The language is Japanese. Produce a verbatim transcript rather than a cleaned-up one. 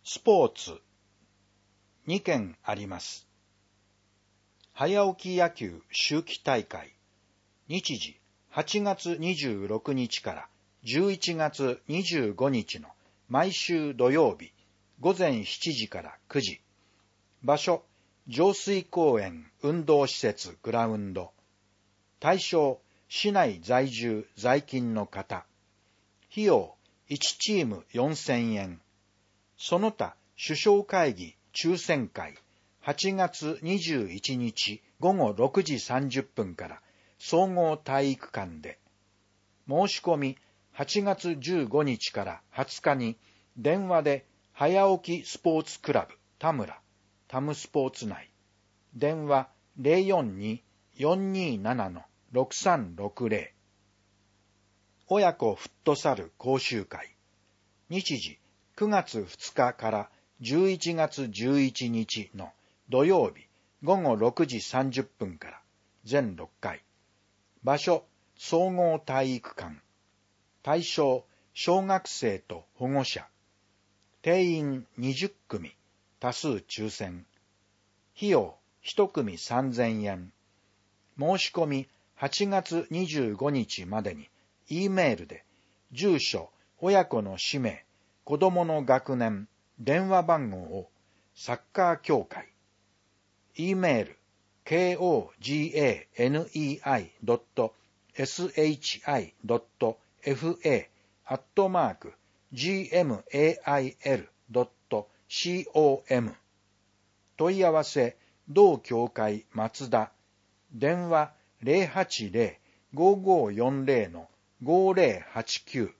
スポーツにけんあります。早起き野球秋季大会、日時はちがつにじゅうろくにちからじゅういちがつにじゅうごにちの毎週土曜日、ごぜんしちじからくじ。場所、上水公園運動施設グラウンド。対象、市内在住在勤の方。費用、いちチームよんせんえん。その他、首相会議抽選会、はちがつにじゅういちにちごごろくじさんじゅっぷんから総合体育館で。申し込み、はちがつじゅうごにちからはつかに電話で早起きスポーツクラブ田村、タムスポーツ内。電話 ゼロよんに よんにーなな ろくさんろくゼロ。親子フットサル講習会。日時くがつふつかからじゅういちがつじゅういちにちの土曜日ごごろくじさんじゅっぷんから全ろっかい。場所、総合体育館。対象、小学生と保護者。定員にじゅっくみ、多数抽選。費用、いちくみさんぜんえん。申し込み、はちがつにじゅうごにちまでに、Eメールで、住所、親子の氏名、子供の学年、電話番号を、サッカー協会。Eメール、ケーオージーエーエヌイーアイドットエスエイチアイドットエフエー アットマーク ジーエムエーアイエルドットコム。問い合わせ、同協会松田。電話 ゼロはちゼロ ごごよんゼロ ごゼロはちきゅう。